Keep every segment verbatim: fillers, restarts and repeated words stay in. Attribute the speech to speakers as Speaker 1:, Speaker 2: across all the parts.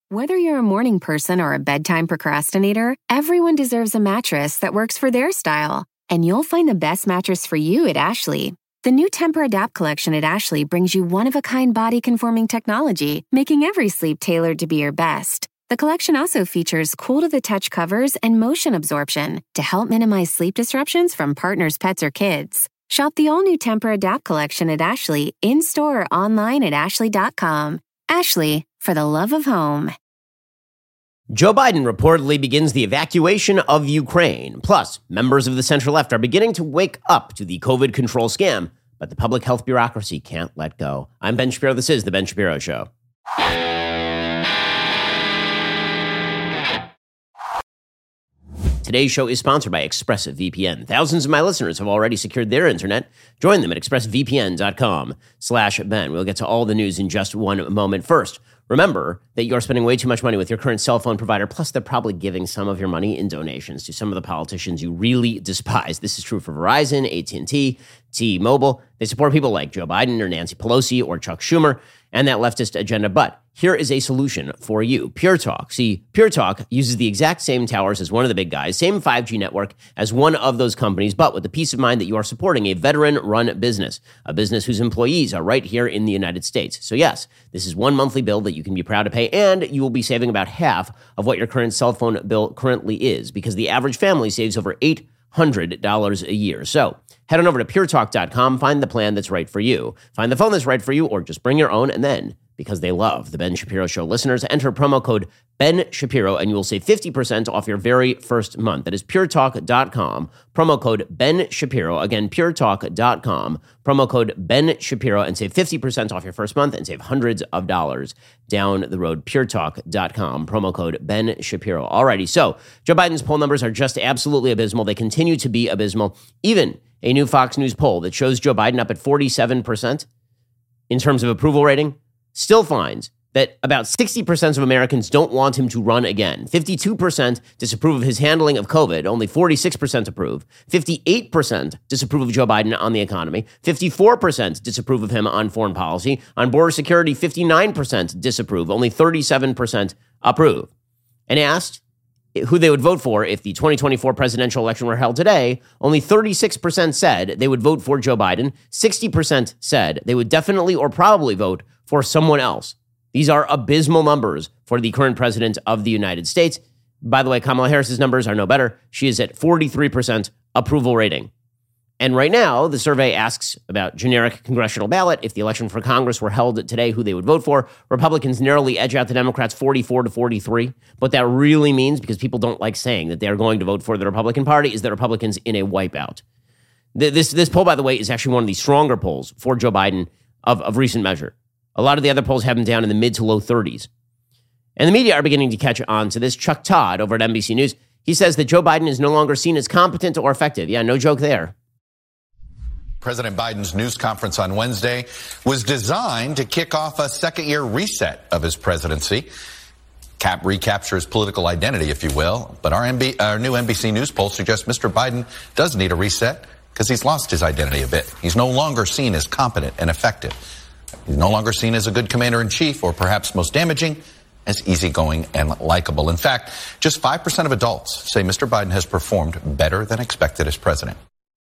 Speaker 1: Whether you're a morning person or a bedtime procrastinator, everyone deserves a mattress that works for their style. And you'll find the best mattress for you at Ashley. The new Tempur-Adapt collection at Ashley brings you one-of-a-kind body-conforming technology, making every sleep tailored to be your best. The collection also features cool-to-the-touch covers and motion absorption to help minimize sleep disruptions from partners, pets, or kids. Shop the all-new Tempur-Adapt collection at Ashley, in-store or online at ashley dot com. Ashley, for the love of home.
Speaker 2: Joe Biden reportedly begins the evacuation of Ukraine. Plus, members of the center left are beginning to wake up to the COVID control scam, but the public health bureaucracy can't let go. I'm Ben Shapiro. This is The Ben Shapiro Show. Today's show is sponsored by ExpressVPN. Thousands of my listeners have already secured their internet. Join them at expressvpn.com slash Ben. We'll get to all the news in just one moment. First, remember that you're spending way too much money with your current cell phone provider, plus they're probably giving some of your money in donations to some of the politicians you really despise. This is true for Verizon, A T and T, T-Mobile. They support people like Joe Biden or Nancy Pelosi or Chuck Schumer and that leftist agenda. But here is a solution for you. Pure Talk. See, Pure Talk uses the exact same towers as one of the big guys, same five G network as one of those companies, but with the peace of mind that you are supporting a veteran-run business, a business whose employees are right here in the United States. So yes, this is one monthly bill that you can be proud to pay, and you will be saving about half of what your current cell phone bill currently is, because the average family saves over eight hundred dollars a year. So head on over to pure talk dot com, find the plan that's right for you, find the phone that's right for you, or just bring your own, and then, because they love the Ben Shapiro Show listeners, enter promo code Ben Shapiro and you will save fifty percent off your very first month. That is pure talk dot com, promo code Ben Shapiro. Again, pure talk dot com, promo code Ben Shapiro, and save fifty percent off your first month and save hundreds of dollars down the road. pure talk dot com, promo code Ben Shapiro. Alrighty, so Joe Biden's poll numbers are just absolutely abysmal. They continue to be abysmal. Even a new Fox News poll that shows Joe Biden up at forty-seven percent in terms of approval rating still finds that about sixty percent of Americans don't want him to run again. fifty-two percent disapprove of his handling of COVID. Only forty-six percent approve. fifty-eight percent disapprove of Joe Biden on the economy. fifty-four percent disapprove of him on foreign policy. On border security, fifty-nine percent disapprove. Only thirty-seven percent approve. And asked who they would vote for if the twenty twenty-four presidential election were held today, only thirty-six percent said they would vote for Joe Biden. sixty percent said they would definitely or probably vote for someone else. These are abysmal numbers for the current president of the United States. By the way, Kamala Harris's numbers are no better. She is at forty-three percent approval rating. And right now, the survey asks about generic congressional ballot. If the election for Congress were held today, who they would vote for. Republicans narrowly edge out the Democrats forty-four to forty-three. What that really means, because people don't like saying that they are going to vote for the Republican Party, is that Republicans in a wipeout. This, this poll, by the way, is actually one of the stronger polls for Joe Biden of, of recent measure. A lot of the other polls have him down in the mid to low thirties. And the media are beginning to catch on to this. Chuck Todd over at N B C News, he says that Joe Biden is no longer seen as competent or effective. Yeah, no joke there.
Speaker 3: President Biden's news conference on Wednesday was designed to kick off a second-year reset of his presidency. Cap recapture his political identity, if you will. But our, M B, our new N B C News poll suggests Mister Biden does need a reset because he's lost his identity a bit. He's no longer seen as competent and effective. He's no longer seen as a good commander-in-chief, or perhaps most damaging, as easygoing and likable. In fact, just five percent of adults say Mister Biden has performed better than expected as president.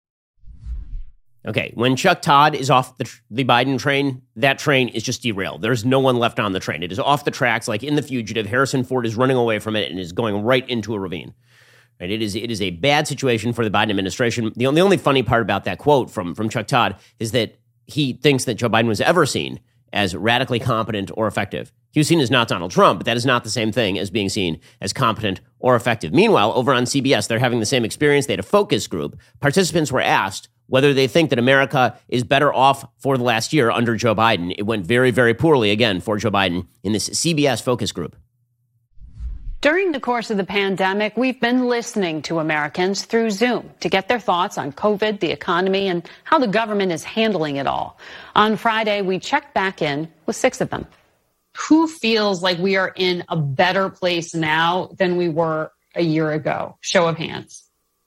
Speaker 2: Okay, when Chuck Todd is off the, the Biden train, that train is just derailed. There's no one left on the train. It is off the tracks, like in The Fugitive. Harrison Ford is running away from it and is going right into a ravine. Right? It is it is a bad situation for the Biden administration. The only, the only funny part about that quote from, from Chuck Todd is that he thinks that Joe Biden was ever seen as radically competent or effective. He was seen as not Donald Trump, but that is not the same thing as being seen as competent or effective. Meanwhile, over on C B S, they're having the same experience. They had a focus group. Participants were asked whether they think that America is better off for the last year under Joe Biden. It went very, very poorly, again, for Joe Biden in this C B S focus group.
Speaker 4: During the course of the pandemic, we've been listening to Americans through Zoom to get their thoughts on COVID, the economy, and how the government is handling it all. On Friday, we checked back in with six of them.
Speaker 5: Who feels like we are in a better place now than we were a year ago? Show of hands.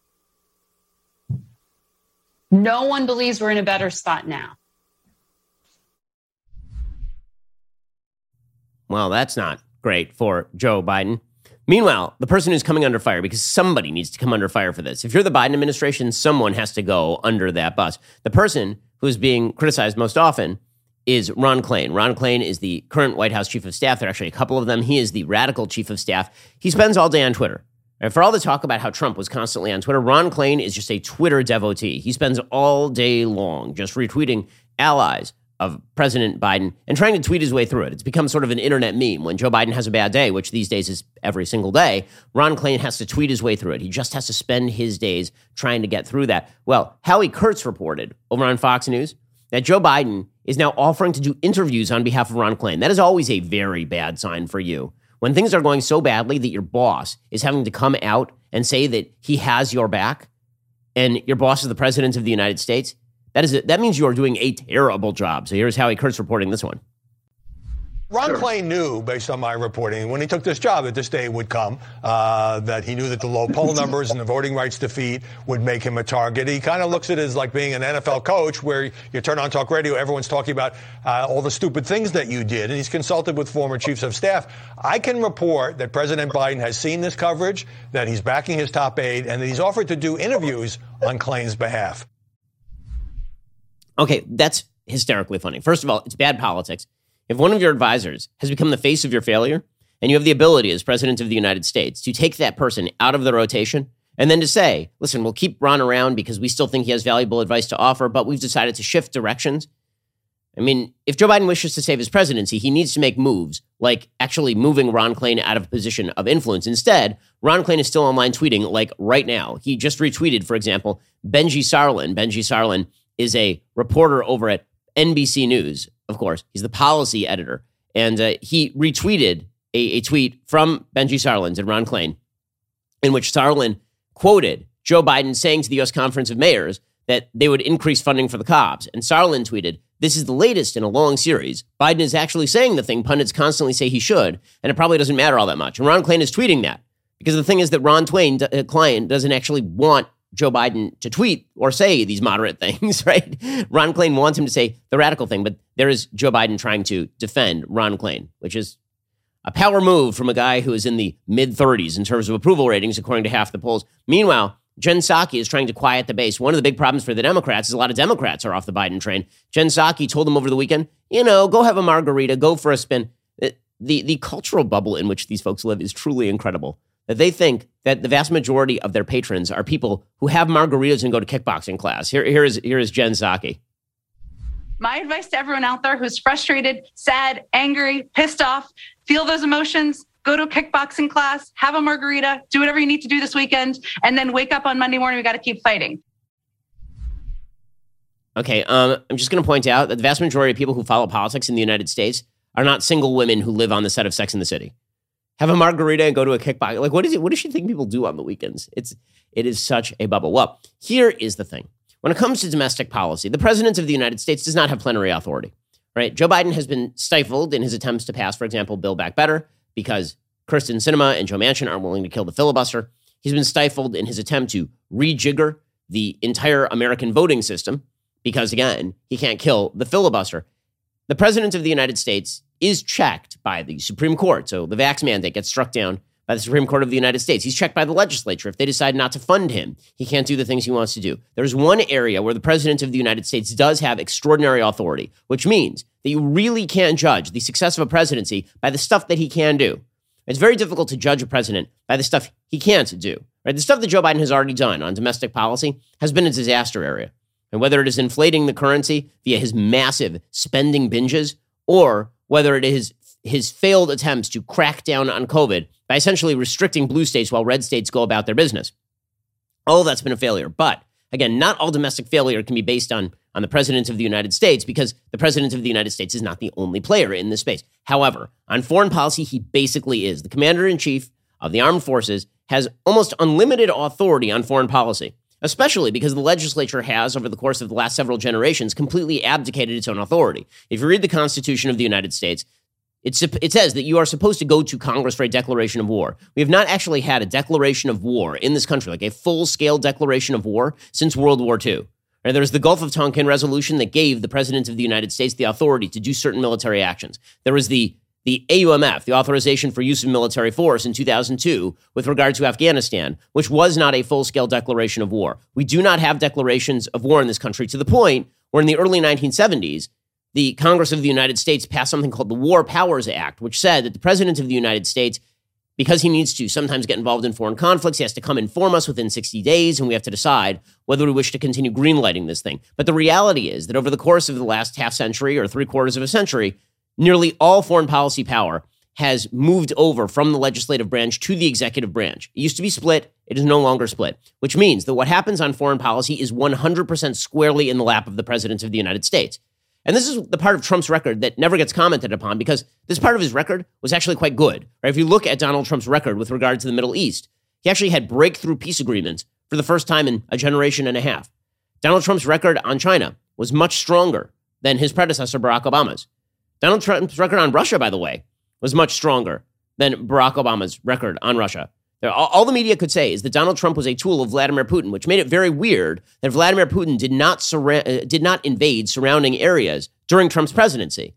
Speaker 5: No one believes we're in a better spot now.
Speaker 2: Well, that's not great for Joe Biden. Meanwhile, the person who's coming under fire, because somebody needs to come under fire for this. If you're the Biden administration, someone has to go under that bus. The person who's being criticized most often is Ron Klain. Ron Klain is the current White House chief of staff. There are actually a couple of them. He is the radical chief of staff. He spends all day on Twitter. And for all the talk about how Trump was constantly on Twitter, Ron Klain is just a Twitter devotee. He spends all day long just retweeting allies of President Biden and trying to tweet his way through it. It's become sort of an internet meme. When Joe Biden has a bad day, which these days is every single day, Ron Klain has to tweet his way through it. He just has to spend his days trying to get through that. Well, Howie Kurtz reported over on Fox News that Joe Biden is now offering to do interviews on behalf of Ron Klain. That is always a very bad sign for you. When things are going so badly that your boss is having to come out and say that he has your back, and your boss is the president of the United States, That is it. That means you are doing a terrible job. So here's Howie Kurtz reporting this one.
Speaker 6: Ron sure. Klain knew, based on my reporting, when he took this job, that this day would come, uh, that he knew that the low poll numbers and the voting rights defeat would make him a target. He kind of looks at it as like being an N F L coach where you turn on talk radio, everyone's talking about uh, all the stupid things that you did, and he's consulted with former chiefs of staff. I can report that President Biden has seen this coverage, that he's backing his top aide, and that he's offered to do interviews on Klain's behalf.
Speaker 2: Okay, that's hysterically funny. First of all, it's bad politics. If one of your advisors has become the face of your failure, and you have the ability as president of the United States to take that person out of the rotation, and then to say, listen, we'll keep Ron around because we still think he has valuable advice to offer, but we've decided to shift directions. I mean, if Joe Biden wishes to save his presidency, he needs to make moves like actually moving Ron Klain out of a position of influence. Instead, Ron Klain is still online tweeting like right now. He just retweeted, for example, Benji Sarlin. Benji Sarlin is a reporter over at N B C News, of course. He's the policy editor. And uh, he retweeted a, a tweet from Benji Sarlin and Ron Klain, in which Sarlin quoted Joe Biden saying to the U S Conference of Mayors that they would increase funding for the cops. And Sarlin tweeted, "This is the latest in a long series. Biden is actually saying the thing pundits constantly say he should, and it probably doesn't matter all that much." And Ron Klain is tweeting that because the thing is that Ron Twain, uh, Klain doesn't actually want Joe Biden to tweet or say these moderate things, right? Ron Klain wants him to say the radical thing, but there is Joe Biden trying to defend Ron Klain, which is a power move from a guy who is in the mid-thirties in terms of approval ratings, according to half the polls. Meanwhile, Jen Psaki is trying to quiet the base. One of the big problems for the Democrats is a lot of Democrats are off the Biden train. Jen Psaki told them over the weekend, you know, go have a margarita, go for a spin. The, the cultural bubble in which these folks live is truly incredible. That they think that the vast majority of their patrons are people who have margaritas and go to kickboxing class. Here, here is here is Jen Psaki.
Speaker 7: My advice to everyone out there who's frustrated, sad, angry, pissed off, feel those emotions, go to a kickboxing class, have a margarita, do whatever you need to do this weekend, and then wake up on Monday morning. We got to keep fighting.
Speaker 2: Okay, um, I'm just going to point out that the vast majority of people who follow politics in the United States are not single women who live on the set of Sex and the City. Have a margarita and go to a kickbox. Like, what is it? What does she think people do on the weekends? It's it is such a bubble. Well, here is the thing. When it comes to domestic policy, the president of the United States does not have plenary authority, right? Joe Biden has been stifled in his attempts to pass, for example, Build Back Better, because Kyrsten Sinema and Joe Manchin aren't willing to kill the filibuster. He's been stifled in his attempt to rejigger the entire American voting system, because, again, he can't kill the filibuster. The president of the United States is checked by the Supreme Court. So the vax mandate gets struck down by the Supreme Court of the United States. He's checked by the legislature. If they decide not to fund him, he can't do the things he wants to do. There's one area where the president of the United States does have extraordinary authority, which means that you really can't judge the success of a presidency by the stuff that he can do. It's very difficult to judge a president by the stuff he can't do. Right? The stuff that Joe Biden has already done on domestic policy has been a disaster area. And whether it is inflating the currency via his massive spending binges, or whether it is his failed attempts to crack down on COVID by essentially restricting blue states while red states go about their business. All of that's been a failure. But again, not all domestic failure can be based on, on the president of the United States, because the president of the United States is not the only player in this space. However, on foreign policy, he basically is. The commander-in-chief of the armed forces has almost unlimited authority on foreign policy, especially because the legislature has, over the course of the last several generations, completely abdicated its own authority. If you read the Constitution of the United States, it's, it says that you are supposed to go to Congress for a declaration of war. We have not actually had a declaration of war in this country, like a full-scale declaration of war, since World War Two. And there was the Gulf of Tonkin resolution that gave the president of the United States the authority to do certain military actions. There was the the A U M F, the Authorization for Use of Military Force in two thousand two with regard to Afghanistan, which was not a full-scale declaration of war. We do not have declarations of war in this country to the point where in the early nineteen seventies, the Congress of the United States passed something called the War Powers Act, which said that the President of the United States, because he needs to sometimes get involved in foreign conflicts, he has to come inform us within sixty days, and we have to decide whether we wish to continue greenlighting this thing. But the reality is that over the course of the last half century or three quarters of a century, nearly all foreign policy power has moved over from the legislative branch to the executive branch. It used to be split. It is no longer split, which means that what happens on foreign policy is one hundred percent squarely in the lap of the President of the United States. And this is the part of Trump's record that never gets commented upon because this part of his record was actually quite good. Right? If you look at Donald Trump's record with regard to the Middle East, he actually had breakthrough peace agreements for the first time in a generation and a half. Donald Trump's record on China was much stronger than his predecessor, Barack Obama's. Donald Trump's record on Russia, by the way, was much stronger than Barack Obama's record on Russia. All, all the media could say is that Donald Trump was a tool of Vladimir Putin, which made it very weird that Vladimir Putin did not surra- uh, did not invade surrounding areas during Trump's presidency.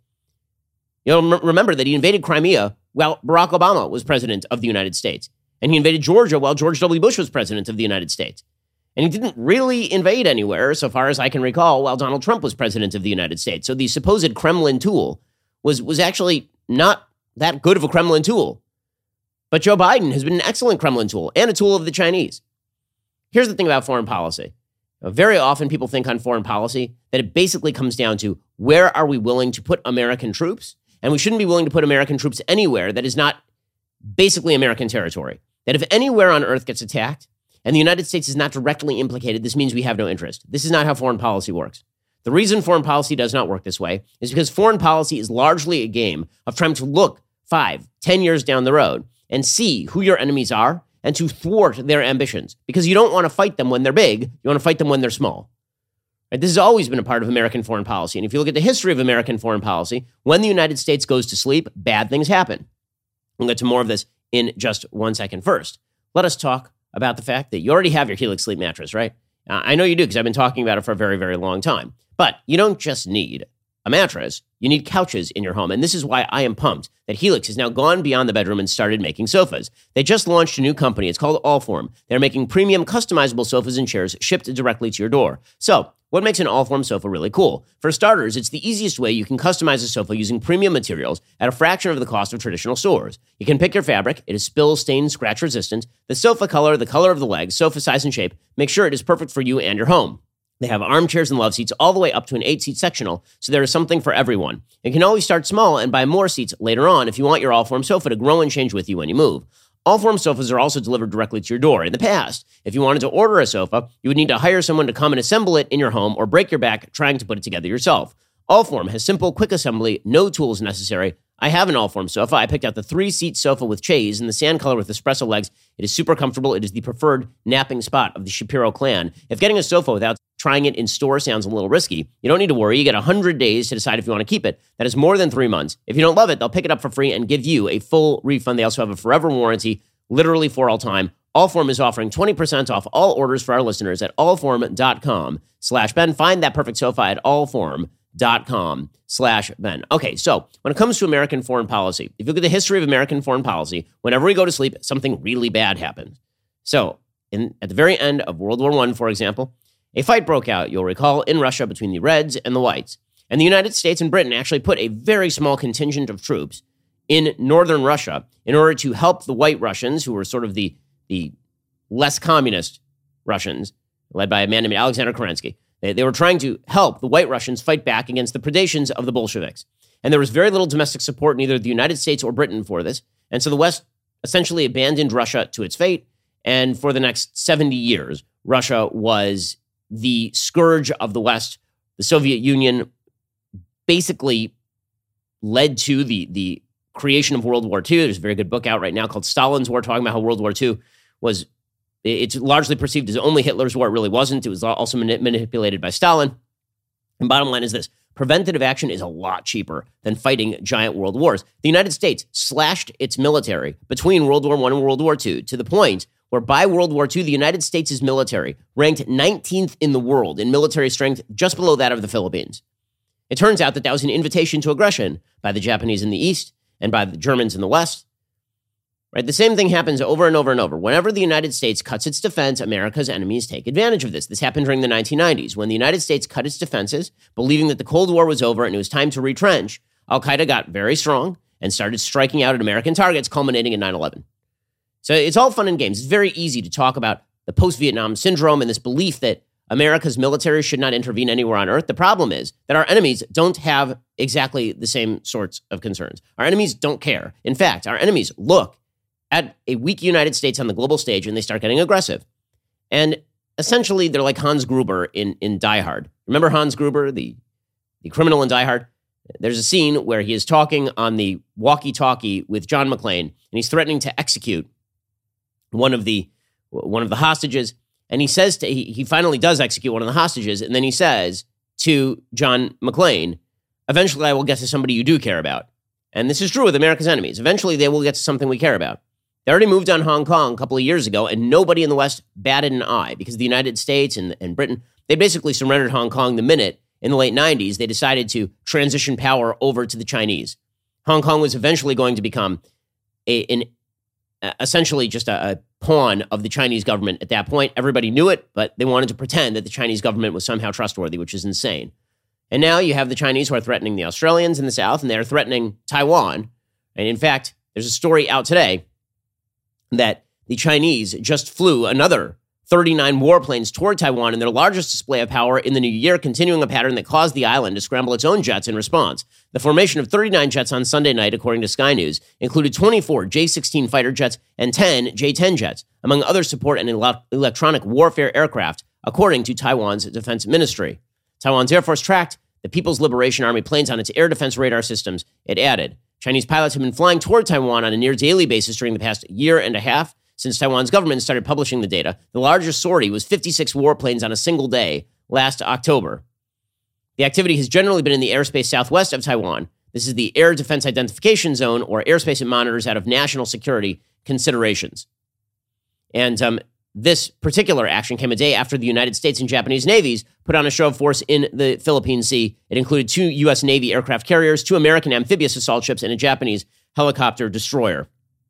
Speaker 2: You know, m- remember that he invaded Crimea while Barack Obama was president of the United States, and he invaded Georgia while George W. Bush was president of the United States. And he didn't really invade anywhere, so far as I can recall, while Donald Trump was president of the United States. So the supposed Kremlin tool was was actually not that good of a Kremlin tool. But Joe Biden has been an excellent Kremlin tool and a tool of the Chinese. Here's the thing about foreign policy. Very often people think on foreign policy that it basically comes down to where are we willing to put American troops? And we shouldn't be willing to put American troops anywhere that is not basically American territory. That if anywhere on earth gets attacked and the United States is not directly implicated, this means we have no interest. This is not how foreign policy works. The reason foreign policy does not work this way is because foreign policy is largely a game of trying to look five, ten years down the road and see who your enemies are and to thwart their ambitions. Because you don't want to fight them when they're big, you want to fight them when they're small. Right? This has always been a part of American foreign policy. And if you look at the history of American foreign policy, when the United States goes to sleep, bad things happen. We'll get to more of this in just one second. First, let us talk about the fact that you already have your Helix sleep mattress, right? Uh, I know you do because I've been talking about it for a very, very long time. But you don't just need a mattress, you need couches in your home. And this is why I am pumped that Helix has now gone beyond the bedroom and started making sofas. They just launched a new company. It's called Allform. They're making premium customizable sofas and chairs shipped directly to your door. So what makes an Allform sofa really cool? For starters, it's the easiest way you can customize a sofa using premium materials at a fraction of the cost of traditional stores. You can pick your fabric. It is spill, stain, scratch resistant. The sofa color, the color of the legs, sofa size and shape, make sure it is perfect for you and your home. They have armchairs and love seats all the way up to an eight-seat sectional, so there is something for everyone. You can always start small and buy more seats later on if you want your Allform sofa to grow and change with you when you move. Allform sofas are also delivered directly to your door. In the past, if you wanted to order a sofa, you would need to hire someone to come and assemble it in your home or break your back trying to put it together yourself. Allform has simple, quick assembly, no tools necessary. I have an Allform sofa. I picked out the three-seat sofa with chaise in the sand color with espresso legs. It is super comfortable. It is the preferred napping spot of the Shapiro clan. If getting a sofa without trying it in store sounds a little risky, you don't need to worry. You get one hundred days to decide if you want to keep it. That is more than three months. If you don't love it, they'll pick it up for free and give you a full refund. They also have a forever warranty, literally for all time. Allform is offering twenty percent off all orders for our listeners at allform.com slash Ben. Find that perfect sofa at allform.com slash Ben. Okay, so when it comes to American foreign policy, if you look at the history of American foreign policy, whenever we go to sleep, something really bad happens. So in, at the very end of World War One, for example, a fight broke out, you'll recall, in Russia between the Reds and the Whites. And the United States and Britain actually put a very small contingent of troops in northern Russia in order to help the White Russians, who were sort of the, the less communist Russians, led by a man named Alexander Kerensky. They, they were trying to help the White Russians fight back against the predations of the Bolsheviks. And there was very little domestic support in either the United States or Britain for this. And so the West essentially abandoned Russia to its fate. And for the next seventy years, Russia was the scourge of the West. The Soviet Union basically led to the, the creation of World War Two. There's a very good book out right now called Stalin's War, talking about how World War Two was, it's largely perceived as only Hitler's war. It really wasn't. It was also mani- manipulated by Stalin. And bottom line is this: preventative action is a lot cheaper than fighting giant world wars. The United States slashed its military between World War One and World War Two to the point where by World War Two, the United States' military ranked nineteenth in the world in military strength, just below that of the Philippines. It turns out that that was an invitation to aggression by the Japanese in the East and by the Germans in the West. Right? The same thing happens over and over and over. Whenever the United States cuts its defense, America's enemies take advantage of this. This happened during the nineteen nineties. When the United States cut its defenses, believing that the Cold War was over and it was time to retrench, Al-Qaeda got very strong and started striking out at American targets, culminating in nine eleven. So it's all fun and games. It's very easy to talk about the post-Vietnam syndrome and this belief that America's military should not intervene anywhere on earth. The problem is that our enemies don't have exactly the same sorts of concerns. Our enemies don't care. In fact, our enemies look at a weak United States on the global stage and they start getting aggressive. And essentially, they're like Hans Gruber in, in Die Hard. Remember Hans Gruber, the, the criminal in Die Hard? There's a scene where he is talking on the walkie-talkie with John McClane, and he's threatening to execute one of the one of the hostages. And he says to, he, he finally does execute one of the hostages, and then he says to John McClane, eventually I will get to somebody you do care about. And this is true with America's enemies. Eventually they will get to something we care about. They already moved on Hong Kong a couple of years ago, and nobody in the West batted an eye because the United States and, and Britain, they basically surrendered Hong Kong the minute in the late nineties they decided to transition power over to the Chinese. Hong Kong was eventually going to become a, an essentially just a, a pawn of the Chinese government at that point. Everybody knew it, but they wanted to pretend that the Chinese government was somehow trustworthy, which is insane. And now you have the Chinese who are threatening the Australians in the South, and they're threatening Taiwan. And in fact, there's a story out today that the Chinese just flew another thirty-nine warplanes toward Taiwan in their largest display of power in the new year, continuing a pattern that caused the island to scramble its own jets in response. The formation of thirty-nine jets on Sunday night, according to Sky News, included twenty-four J sixteen fighter jets and ten J ten jets, among other support and ele- electronic warfare aircraft, according to Taiwan's defense ministry. Taiwan's Air Force tracked the People's Liberation Army planes on its air defense radar systems, it added. Chinese pilots have been flying toward Taiwan on a near daily basis during the past year and a half. Since Taiwan's government started publishing the data, the largest sortie was fifty-six warplanes on a single day last October. The activity has generally been in the airspace southwest of Taiwan. This is the Air Defense Identification Zone, or airspace it monitors out of national security considerations. And um, this particular action came a day after the United States and Japanese navies put on a show of force in the Philippine Sea. It included two U S Navy aircraft carriers, two American amphibious assault ships, and a Japanese helicopter destroyer.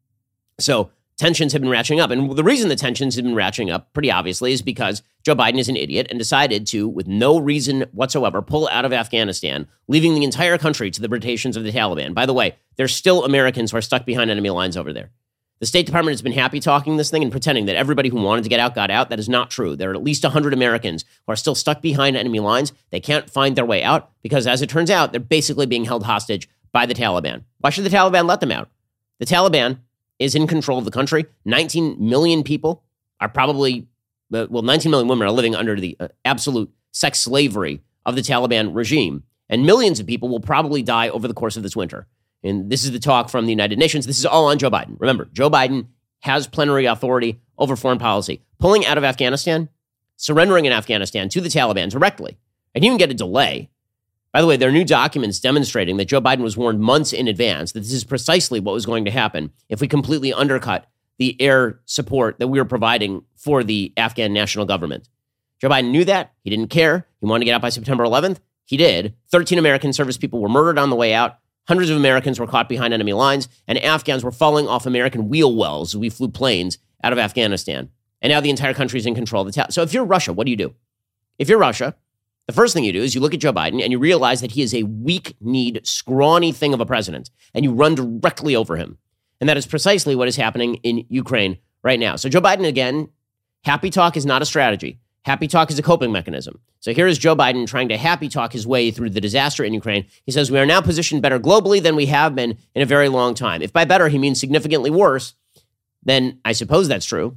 Speaker 2: So tensions have been ratcheting up. And the reason the tensions have been ratcheting up, pretty obviously, is because Joe Biden is an idiot and decided to, with no reason whatsoever, pull out of Afghanistan, leaving the entire country to the predations of the Taliban. By the way, there's still Americans who are stuck behind enemy lines over there. The State Department has been happy talking this thing and pretending that everybody who wanted to get out got out. That is not true. There are at least one hundred Americans who are still stuck behind enemy lines. They can't find their way out because, as it turns out, they're basically being held hostage by the Taliban. Why should the Taliban let them out? The Taliban is in control of the country. nineteen million people are probably, well, nineteen million women are living under the absolute sex slavery of the Taliban regime. And millions of people will probably die over the course of this winter. And this is the talk from the United Nations. This is all on Joe Biden. Remember, Joe Biden has plenary authority over foreign policy. Pulling out of Afghanistan, surrendering in Afghanistan to the Taliban directly, and even get a delay. By the way, there are new documents demonstrating that Joe Biden was warned months in advance that this is precisely what was going to happen if we completely undercut the air support that we were providing for the Afghan national government. Joe Biden knew that. He didn't care. He wanted to get out by September eleventh. He did. thirteen American service people were murdered on the way out. Hundreds of Americans were caught behind enemy lines, and Afghans were falling off American wheel wells as we flew planes out of Afghanistan. And now the entire country is in control of the Taliban. So if you're Russia, what do you do? If you're Russia, the first thing you do is you look at Joe Biden and you realize that he is a weak-kneed, scrawny thing of a president, and you run directly over him. And that is precisely what is happening in Ukraine right now. So Joe Biden, again, happy talk is not a strategy. Happy talk is a coping mechanism. So here is Joe Biden trying to happy talk his way through the disaster in Ukraine. He says, we are now positioned better globally than we have been in a very long time. If by better he means significantly worse, then I suppose that's true.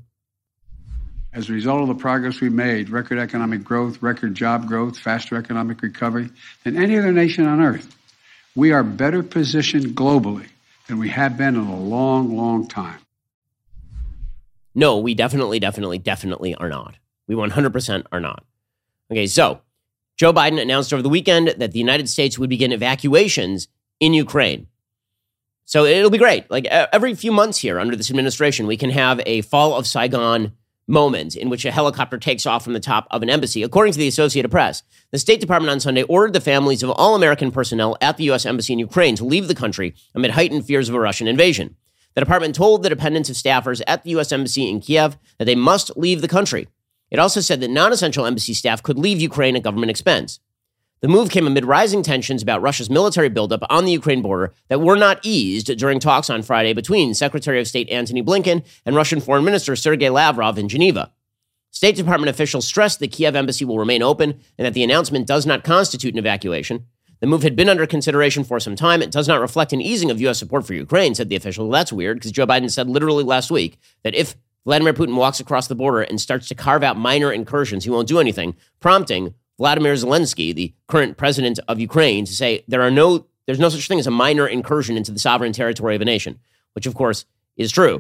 Speaker 8: As a result of the progress we made, record economic growth, record job growth, faster economic recovery than any other nation on earth, we are better positioned globally than we have been in a long, long time.
Speaker 2: No, we definitely, definitely, definitely are not. We one hundred percent are not. Okay, so Joe Biden announced over the weekend that the United States would begin evacuations in Ukraine. So it'll be great. Like every few months here under this administration, we can have a fall of Saigon moment in which a helicopter takes off from the top of an embassy. According to the Associated Press, the State Department on Sunday ordered the families of all American personnel at the U S Embassy in Ukraine to leave the country amid heightened fears of a Russian invasion. The department told the dependents of staffers at the U S Embassy in Kiev that they must leave the country. It also said that non-essential embassy staff could leave Ukraine at government expense. The move came amid rising tensions about Russia's military buildup on the Ukraine border that were not eased during talks on Friday between Secretary of State Antony Blinken and Russian Foreign Minister Sergei Lavrov in Geneva. State Department officials stressed the Kiev embassy will remain open and that the announcement does not constitute an evacuation. The move had been under consideration for some time. It does not reflect an easing of U S support for Ukraine, said the official. Well, that's weird because Joe Biden said literally last week that if Vladimir Putin walks across the border and starts to carve out minor incursions, he won't do anything, prompting Vladimir Zelensky, the current president of Ukraine, to say there are no, there's no such thing as a minor incursion into the sovereign territory of a nation, which of course is true.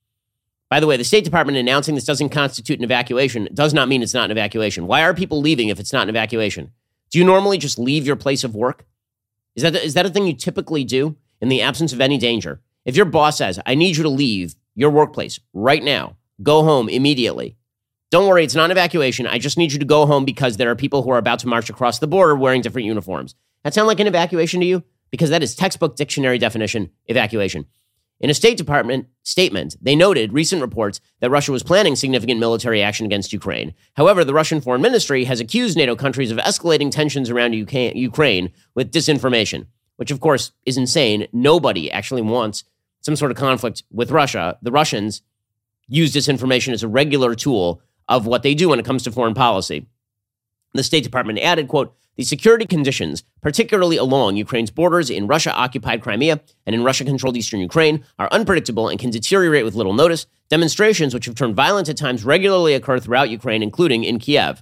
Speaker 2: By the way, the State Department announcing this doesn't constitute an evacuation does not mean it's not an evacuation. Why are people leaving if it's not an evacuation? Do you normally just leave your place of work? Is that, is that a thing you typically do in the absence of any danger? If your boss says, I need you to leave your workplace right now, go home immediately. Don't worry, it's not an evacuation. I just need you to go home because there are people who are about to march across the border wearing different uniforms. That sound like an evacuation to you? Because that is textbook dictionary definition evacuation. In a State Department statement, they noted recent reports that Russia was planning significant military action against Ukraine. However, the Russian Foreign Ministry has accused NATO countries of escalating tensions around U K- Ukraine with disinformation, which of course is insane. Nobody actually wants some sort of conflict with Russia. The Russians use disinformation as a regular tool of what they do when it comes to foreign policy. The State Department added, quote, the security conditions, particularly along Ukraine's borders in Russia-occupied Crimea and in Russia-controlled eastern Ukraine, are unpredictable and can deteriorate with little notice. Demonstrations, which have turned violent at times, regularly occur throughout Ukraine, including in Kiev.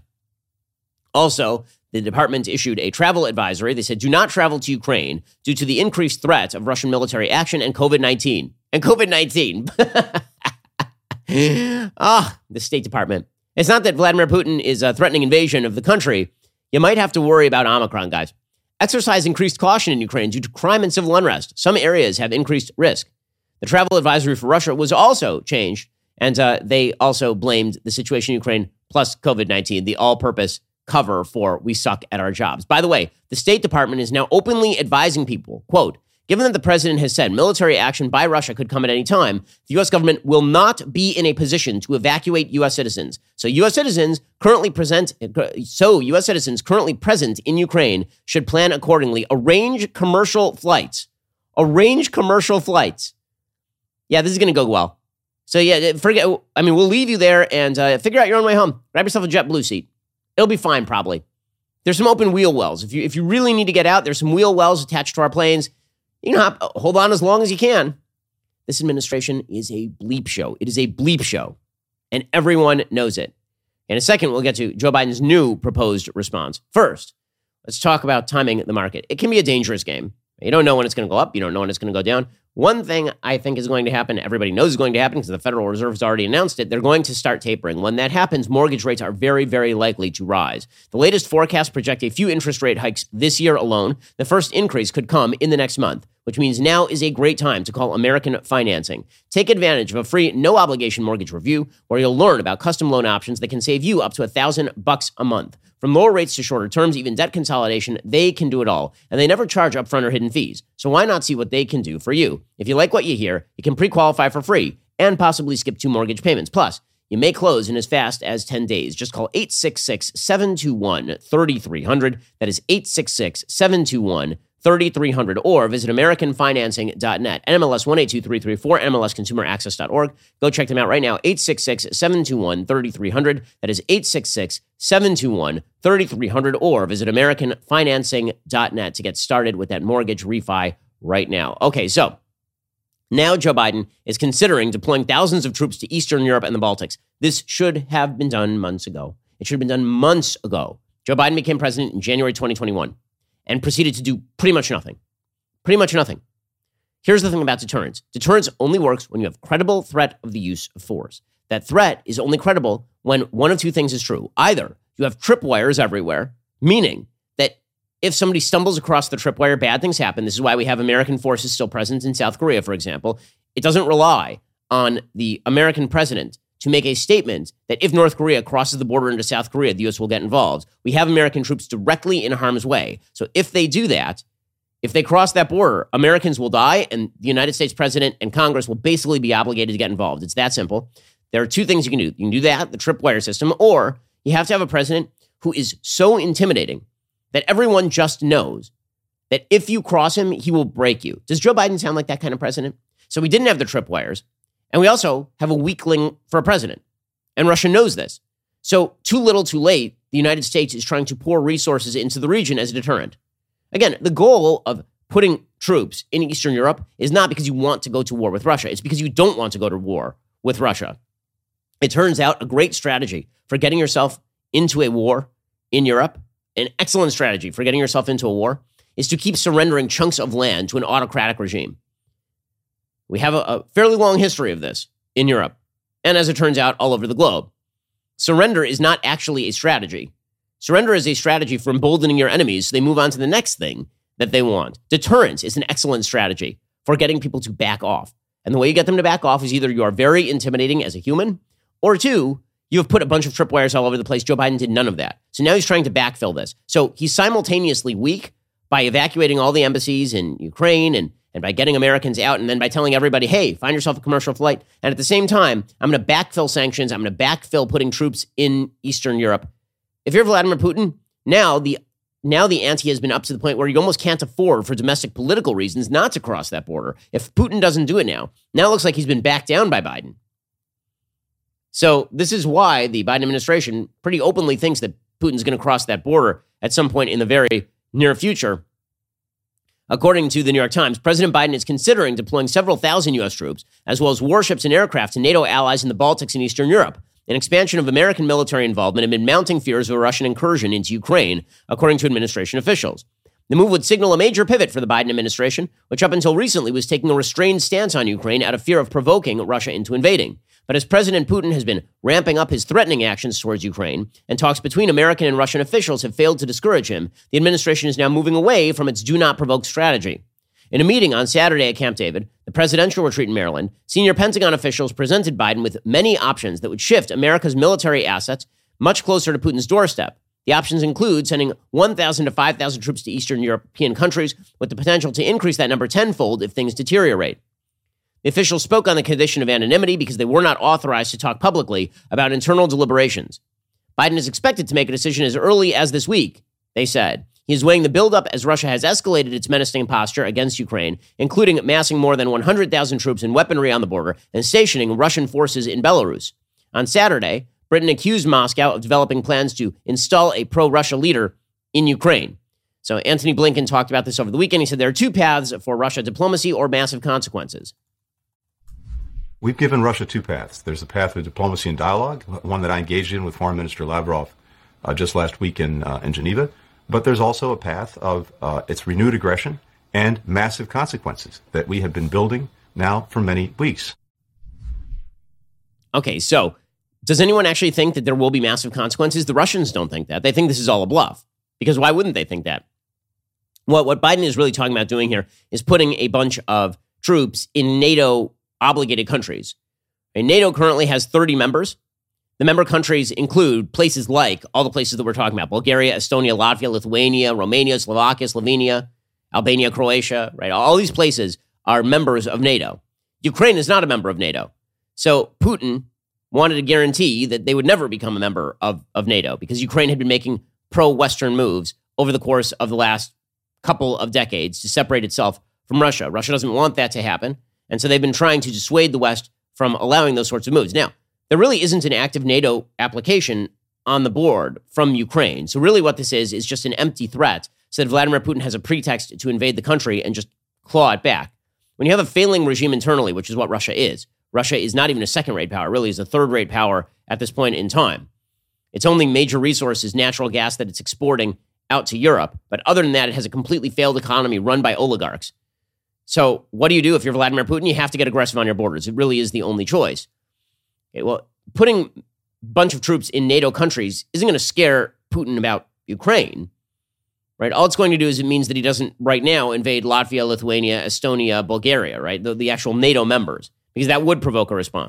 Speaker 2: Also, the department issued a travel advisory. They said, do not travel to Ukraine due to the increased threat of Russian military action and COVID nineteen. And COVID nineteen. Ah, the State Department. It's not that Vladimir Putin is a threatening invasion of the country. You might have to worry about Omicron, guys. Exercise increased caution in Ukraine due to crime and civil unrest. Some areas have increased risk. The travel advisory for Russia was also changed, and uh, they also blamed the situation in Ukraine plus COVID nineteen, the all-purpose cover for we suck at our jobs. By the way, the State Department is now openly advising people, quote, given that the president has said military action by Russia could come at any time, the U S government will not be in a position to evacuate U S citizens. So U S citizens currently present, so U S citizens currently present in Ukraine should plan accordingly. Arrange commercial flights. Arrange commercial flights. Yeah, this is going to go well. So yeah, forget. I mean, we'll leave you there and uh, figure out your own way home. Grab yourself a JetBlue seat. It'll be fine, probably. There's some open wheel wells. If you if you really need to get out, there's some wheel wells attached to our planes. You can hop, hold on as long as you can. This administration is a bleep show. It is a bleep show, and everyone knows it. In a second, we'll get to Joe Biden's new proposed response. First, let's talk about timing the market. It can be a dangerous game. You don't know when it's going to go up. You don't know when it's going to go down. One thing I think is going to happen, everybody knows is going to happen because the Federal Reserve has already announced it, they're going to start tapering. When that happens, mortgage rates are very, very likely to rise. The latest forecasts project a few interest rate hikes this year alone. The first increase could come in the next month, which means now is a great time to call American Financing. Take advantage of a free, no-obligation mortgage review where you'll learn about custom loan options that can save you up to a thousand bucks a month. From lower rates to shorter terms, even debt consolidation, they can do it all. And they never charge upfront or hidden fees. So why not see what they can do for you? If you like what you hear, you can pre-qualify for free and possibly skip two mortgage payments. Plus, you may close in as fast as ten days. Just call eight six six, seven two one, three three zero zero. That is eight six six, seven two one, three three zero zero. Or visit American Financing dot net. N M L S one eight two three three four, N M L S consumer access dot org. Go check them out right now. eight six six, seven two one, three three zero zero. That is eight six six, seven two one, three three zero zero. Or visit American Financing dot net to get started with that mortgage refi right now. Okay, so now Joe Biden is considering deploying thousands of troops to Eastern Europe and the Baltics. This should have been done months ago. It should have been done months ago. Joe Biden became president in January twenty twenty-one and proceeded to do pretty much nothing. Pretty much nothing. Here's the thing about deterrence. Deterrence only works when you have credible threat of the use of force. That threat is only credible when one of two things is true. Either you have tripwires everywhere, meaning that if somebody stumbles across the tripwire, bad things happen. This is why we have American forces still present in South Korea, for example. It doesn't rely on the American president to make a statement that if North Korea crosses the border into South Korea, the U S will get involved. We have American troops directly in harm's way. So if they do that, if they cross that border, Americans will die, and the United States president and Congress will basically be obligated to get involved. It's that simple. There are two things you can do. You can do that, the tripwire system, or you have to have a president who is so intimidating that everyone just knows that if you cross him, he will break you. Does Joe Biden sound like that kind of president? So we didn't have the tripwires. And we also have a weakling for a president. And Russia knows this. So too little, too late, the United States is trying to pour resources into the region as a deterrent. Again, the goal of putting troops in Eastern Europe is not because you want to go to war with Russia. It's because you don't want to go to war with Russia. It turns out a great strategy for getting yourself into a war in Europe, an excellent strategy for getting yourself into a war, is to keep surrendering chunks of land to an autocratic regime. We have a, a fairly long history of this in Europe, and as it turns out, all over the globe. Surrender is not actually a strategy. Surrender is a strategy for emboldening your enemies so they move on to the next thing that they want. Deterrence is an excellent strategy for getting people to back off. And the way you get them to back off is either you are very intimidating as a human, or two, you have put a bunch of tripwires all over the place. Joe Biden did none of that. So now he's trying to backfill this. So he's simultaneously weak by evacuating all the embassies in Ukraine and and by getting Americans out, and then by telling everybody, hey, find yourself a commercial flight. And at the same time, I'm going to backfill sanctions. I'm going to backfill putting troops in Eastern Europe. If you're Vladimir Putin, now the now the ante has been up to the point where you almost can't afford, for domestic political reasons, not to cross that border. If Putin doesn't do it now, now it looks like he's been backed down by Biden. So this is why the Biden administration pretty openly thinks that Putin's going to cross that border at some point in the very near future. According to the New York Times, President Biden is considering deploying several thousand U S troops, as well as warships and aircraft to NATO allies in the Baltics and Eastern Europe. An expansion of American military involvement amid mounting fears of a Russian incursion into Ukraine, according to administration officials. The move would signal a major pivot for the Biden administration, which up until recently was taking a restrained stance on Ukraine out of fear of provoking Russia into invading. But as President Putin has been ramping up his threatening actions towards Ukraine, and talks between American and Russian officials have failed to discourage him, the administration is now moving away from its do-not-provoke strategy. In a meeting on Saturday at Camp David, the presidential retreat in Maryland, senior Pentagon officials presented Biden with many options that would shift America's military assets much closer to Putin's doorstep. The options include sending one thousand to five thousand troops to Eastern European countries, with the potential to increase that number tenfold if things deteriorate. The officials spoke on the condition of anonymity because they were not authorized to talk publicly about internal deliberations. Biden is expected to make a decision as early as this week, they said. He is weighing the buildup as Russia has escalated its menacing posture against Ukraine, including amassing more than one hundred thousand troops and weaponry on the border and stationing Russian forces in Belarus. On Saturday, Britain accused Moscow of developing plans to install a pro-Russia leader in Ukraine. So Antony Blinken talked about this over the weekend. He said there are two paths for Russia: diplomacy or massive consequences.
Speaker 9: We've given Russia two paths. There's a path of diplomacy and dialogue, one that I engaged in with Foreign Minister Lavrov uh, just last week in, uh, in Geneva. But there's also a path of uh, its renewed aggression and massive consequences that we have been building now for many weeks.
Speaker 2: Okay, so does anyone actually think that there will be massive consequences? The Russians don't think that. They think this is all a bluff. Because why wouldn't they think that? What, what Biden is really talking about doing here is putting a bunch of troops in NATO obligated countries. And NATO currently has thirty members. The member countries include places like all the places that we're talking about: Bulgaria, Estonia, Latvia, Lithuania, Romania, Slovakia, Slovenia, Albania, Croatia, right? All these places are members of NATO. Ukraine is not a member of NATO. So Putin wanted to guarantee that they would never become a member of, of NATO because Ukraine had been making pro-Western moves over the course of the last couple of decades to separate itself from Russia. Russia doesn't want that to happen. And so they've been trying to dissuade the West from allowing those sorts of moves. Now, there really isn't an active NATO application on the board from Ukraine. So really what this is, is just an empty threat so that Vladimir Putin has a pretext to invade the country and just claw it back. When you have a failing regime internally, which is what Russia is, Russia is not even a second-rate power, really is a third-rate power at this point in time. Its only major resource is natural gas that it's exporting out to Europe. But other than that, it has a completely failed economy run by oligarchs. So what do you do if you're Vladimir Putin? You have to get aggressive on your borders. It really is the only choice. Okay, well, putting a bunch of troops in NATO countries isn't going to scare Putin about Ukraine, right? All it's going to do is it means that he doesn't right now invade Latvia, Lithuania, Estonia, Bulgaria, right? The, the actual NATO members, because that would provoke a response.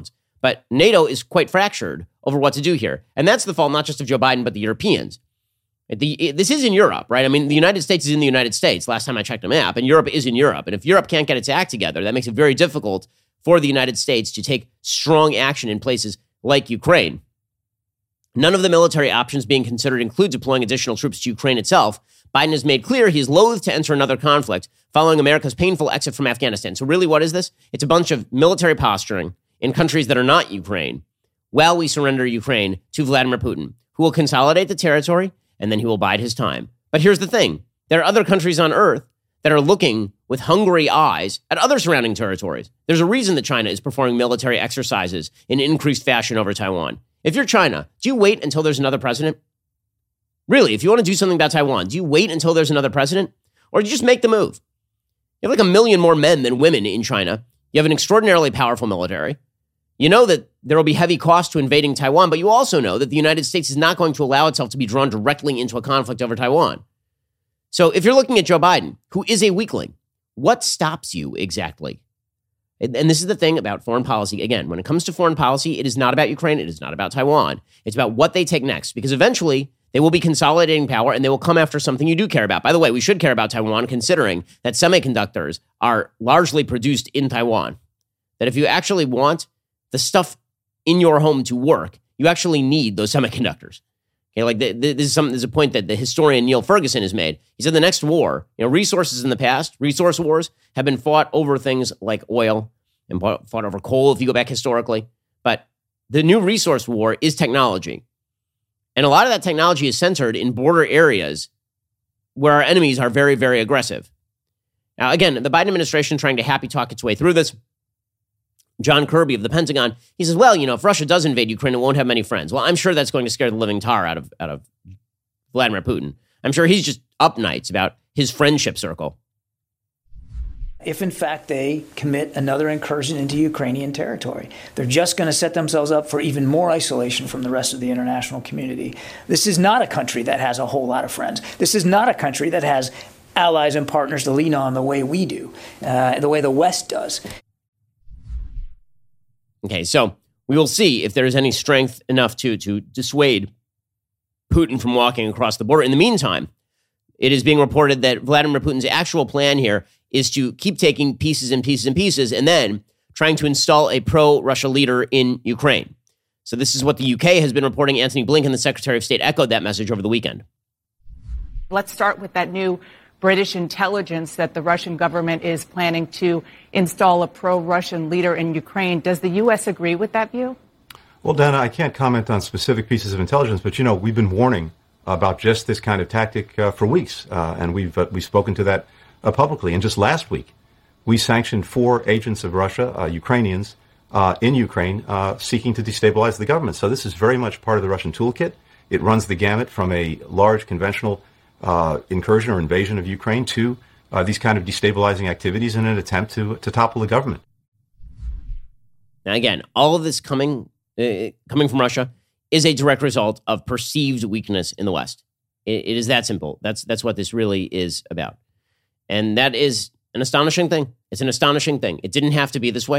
Speaker 2: But NATO is quite fractured over what to do here. And that's the fault not just of Joe Biden, but the Europeans. The, this is in Europe, right? I mean, the United States is in the United States, last time I checked a map, and Europe is in Europe. And if Europe can't get its act together, that makes it very difficult for the United States to take strong action in places like Ukraine. None of the military options being considered include deploying additional troops to Ukraine itself. Biden has made clear he is loath to enter another conflict following America's painful exit from Afghanistan. So really, what is this? It's a bunch of military posturing in countries that are not Ukraine while we surrender Ukraine to Vladimir Putin, who will consolidate the territory, and then he will bide his time. But here's the thing. There are other countries on earth that are looking with hungry eyes at other surrounding territories. There's a reason that China is performing military exercises in increased fashion over Taiwan. If you're China, do you wait until there's another president? Really, if you want to do something about Taiwan, do you wait until there's another president? Or do you just make the move? You have like a million more men than women in China. You have an extraordinarily powerful military. You know that there will be heavy costs to invading Taiwan, but you also know that the United States is not going to allow itself to be drawn directly into a conflict over Taiwan. So if you're looking at Joe Biden, who is a weakling, what stops you exactly? And, and this is the thing about foreign policy. Again, when it comes to foreign policy, it is not about Ukraine. It is not about Taiwan. It's about what they take next, because eventually they will be consolidating power and they will come after something you do care about. By the way, we should care about Taiwan, considering that semiconductors are largely produced in Taiwan. That if you actually want the stuff in your home to work, you actually need those semiconductors. Okay, like the, the, this is some, there's a point that the historian Neil Ferguson has made. He said the next war, you know, resources in the past, resource wars have been fought over things like oil and fought, fought over coal, if you go back historically. But the new resource war is technology. And a lot of that technology is centered in border areas where our enemies are very, very aggressive. Now, again, the Biden administration trying to happy talk its way through this. John Kirby of the Pentagon, he says, well, you know, if Russia does invade Ukraine, it won't have many friends. Well, I'm sure that's going to scare the living tar out of, out of Vladimir Putin. I'm sure he's just up nights about his friendship circle.
Speaker 10: If, in fact, they commit another incursion into Ukrainian territory, they're just going to set themselves up for even more isolation from the rest of the international community. This is not a country that has a whole lot of friends. This is not a country that has allies and partners to lean on the way we do, uh, the way the West does.
Speaker 2: Okay, so we will see if there is any strength enough to, to dissuade Putin from walking across the border. In the meantime, it is being reported that Vladimir Putin's actual plan here is to keep taking pieces and pieces and pieces and then trying to install a pro-Russia leader in Ukraine. So this is what the U K has been reporting. Antony Blinken, the Secretary of State, echoed that message over the weekend.
Speaker 11: Let's start with that new British intelligence that the Russian government is planning to install a pro-Russian leader in Ukraine. Does the U S agree with that view?
Speaker 9: Well, Dana, I can't comment on specific pieces of intelligence, but, you know, we've been warning about just this kind of tactic uh, for weeks, uh, and we've uh, we've spoken to that uh, publicly. And just last week, we sanctioned four agents of Russia, uh, Ukrainians, uh, in Ukraine, uh, seeking to destabilize the government. So this is very much part of the Russian toolkit. It runs the gamut from a large conventional Uh, incursion or invasion of Ukraine to uh, these kind of destabilizing activities in an attempt to to topple the government.
Speaker 2: Now, again, all of this coming uh, coming from Russia is a direct result of perceived weakness in the West. It, it is that simple. That's that's what this really is about, and that is an astonishing thing. It's an astonishing thing. It didn't have to be this way.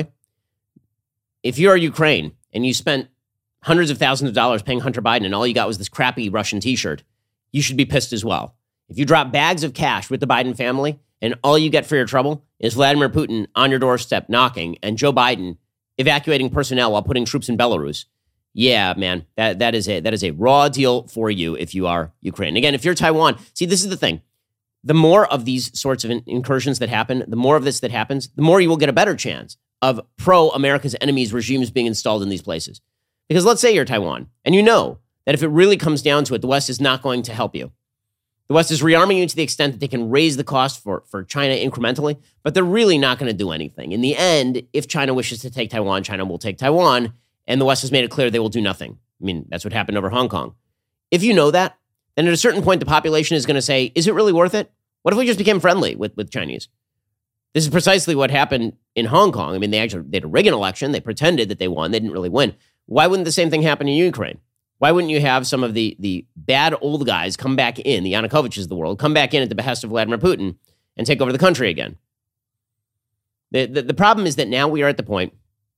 Speaker 2: If you're Ukraine and you spent hundreds of thousands of dollars paying Hunter Biden, and all you got was this crappy Russian T-shirt, you should be pissed as well. If you drop bags of cash with the Biden family and all you get for your trouble is Vladimir Putin on your doorstep knocking and Joe Biden evacuating personnel while putting troops in Belarus, yeah, man, that, that is a that is a raw deal for you if you are Ukraine. Again, if you're Taiwan, see, this is the thing. The more of these sorts of incursions that happen, the more of this that happens, the more you will get a better chance of pro-America's enemies regimes being installed in these places. Because let's say you're Taiwan and you know that if it really comes down to it, the West is not going to help you. The West is rearming you to the extent that they can raise the cost for, for China incrementally, but they're really not going to do anything. In the end, if China wishes to take Taiwan, China will take Taiwan, and the West has made it clear they will do nothing. I mean, that's what happened over Hong Kong. If you know that, then at a certain point, the population is going to say, is it really worth it? What if we just became friendly with, with Chinese? This is precisely what happened in Hong Kong. I mean, they actually they had a Reagan election. They pretended that they won. They didn't really win. Why wouldn't the same thing happen in Ukraine? Why wouldn't you have some of the, the bad old guys come back in, the Yanukovyches of the world, come back in at the behest of Vladimir Putin and take over the country again? The, the, the problem is that now we are at the point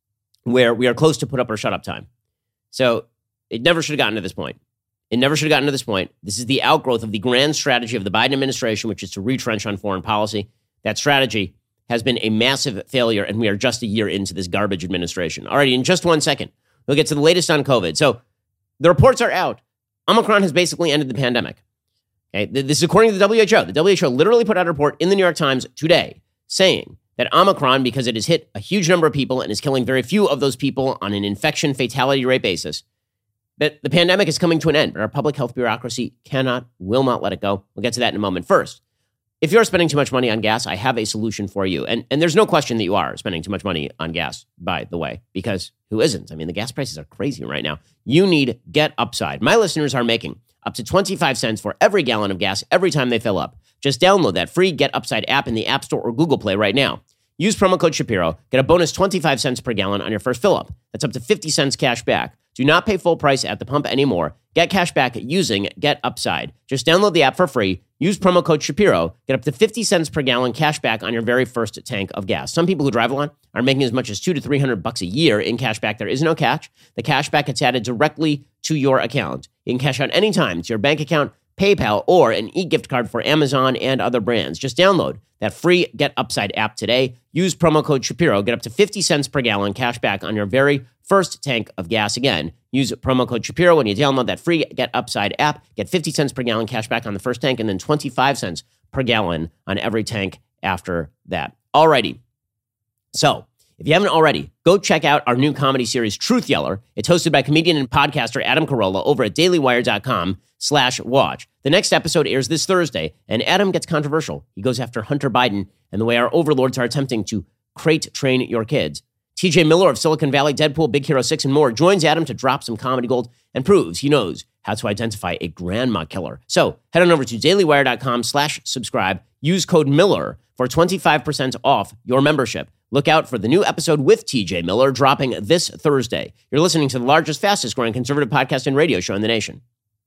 Speaker 2: where we are close to put up or shut up time. So it never should have gotten to this point. It never should have gotten to this point. This is the outgrowth of the grand strategy of the Biden administration, which is to retrench on foreign policy. That strategy has been a massive failure, and we are just a year into this garbage administration. All right, in just one second, we'll get to the latest on COVID. So the reports are out. Omicron has basically ended the pandemic. Okay, this is according to the W H O. The W H O literally put out a report in the New York Times today saying that Omicron, because it has hit a huge number of people and is killing very few of those people on an infection fatality rate basis, that the pandemic is coming to an end. But our public health bureaucracy cannot, will not let it go. We'll get to that in a moment. First, if you're spending too much money on gas, I have a solution for you. And, and there's no question that you are spending too much money on gas, by the way, because who isn't? I mean, the gas prices are crazy right now. You need Get Upside. My listeners are making up to twenty-five cents for every gallon of gas every time they fill up. Just download that free Get Upside app in the App Store or Google Play right now. Use promo code Shapiro. Get a bonus twenty-five cents per gallon on your first fill up. That's up to fifty cents cash back. Do not pay full price at the pump anymore. Get cash back using Get Upside. Just download the app for free. Use promo code Shapiro. Get up to fifty cents per gallon cash back on your very first tank of gas. Some people who drive a lot are making as much as two to three hundred bucks a year in cash back. There is no catch. The cash back gets added directly to your account. You can cash out anytime to your bank account, PayPal, or an e-gift card for Amazon and other brands. Just download that free Get Upside app today. Use promo code Shapiro. Get up to fifty cents per gallon cash back on your very first tank of gas. Again, use promo code Shapiro when you download that free Get Upside app. Get fifty cents per gallon cash back on the first tank and then twenty-five cents per gallon on every tank after that. Alrighty. So, if you haven't already, go check out our new comedy series, Truth Yeller. It's hosted by comedian and podcaster Adam Carolla over at dailywire.com slash watch. The next episode airs this Thursday, and Adam gets controversial. He goes after Hunter Biden and the way our overlords are attempting to crate train your kids. T J Miller of Silicon Valley, Deadpool, Big Hero six, and more joins Adam to drop some comedy gold and proves he knows how to identify a grandma killer. So head on over to dailywire.com slash subscribe. Use code Miller for twenty-five percent off your membership. Look out for the new episode with T J Miller dropping this Thursday. You're listening to the largest, fastest growing conservative podcast and radio show in the nation.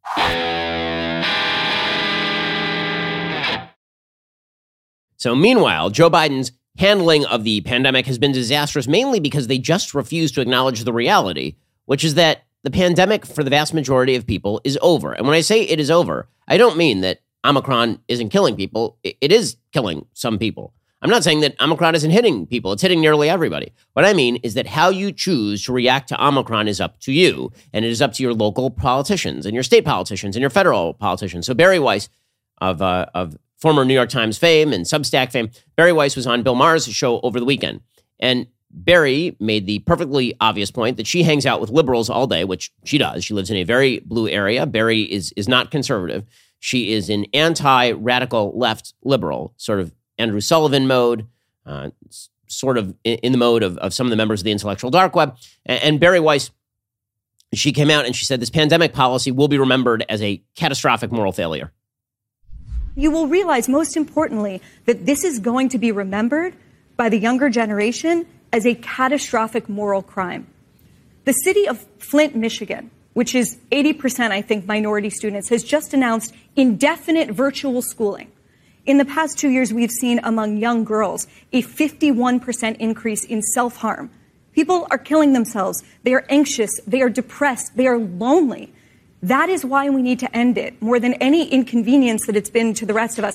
Speaker 2: So meanwhile, Joe Biden's handling of the pandemic has been disastrous, mainly because they just refuse to acknowledge the reality, which is that the pandemic for the vast majority of people is over. And when I say it is over, I don't mean that Omicron isn't killing people. It is killing some people. I'm not saying that Omicron isn't hitting people. It's hitting nearly everybody. What I mean is that how you choose to react to Omicron is up to you, and it is up to your local politicians and your state politicians and your federal politicians. So Barry Weiss of uh, of former New York Times fame and Substack fame, Barry Weiss was on Bill Maher's show over the weekend. And Barry made the perfectly obvious point that she hangs out with liberals all day, which she does. She lives in a very blue area. Barry is is not conservative. She is an anti-radical left liberal, sort of Andrew Sullivan mode, uh, sort of in the mode of, of some of the members of the intellectual dark web. And, and Barry Weiss, she came out and she said this pandemic policy will be remembered as a catastrophic moral failure.
Speaker 12: You will realize, most importantly, that this is going to be remembered by the younger generation as a catastrophic moral crime. The city of Flint, Michigan, which is eighty percent, I think, minority students, has just announced indefinite virtual schooling. In the past two years, we've seen among young girls a fifty-one percent increase in self-harm. People are killing themselves. They are anxious. They are depressed. They are lonely. That is why we need to end it, more than any inconvenience that it's been to the rest of us.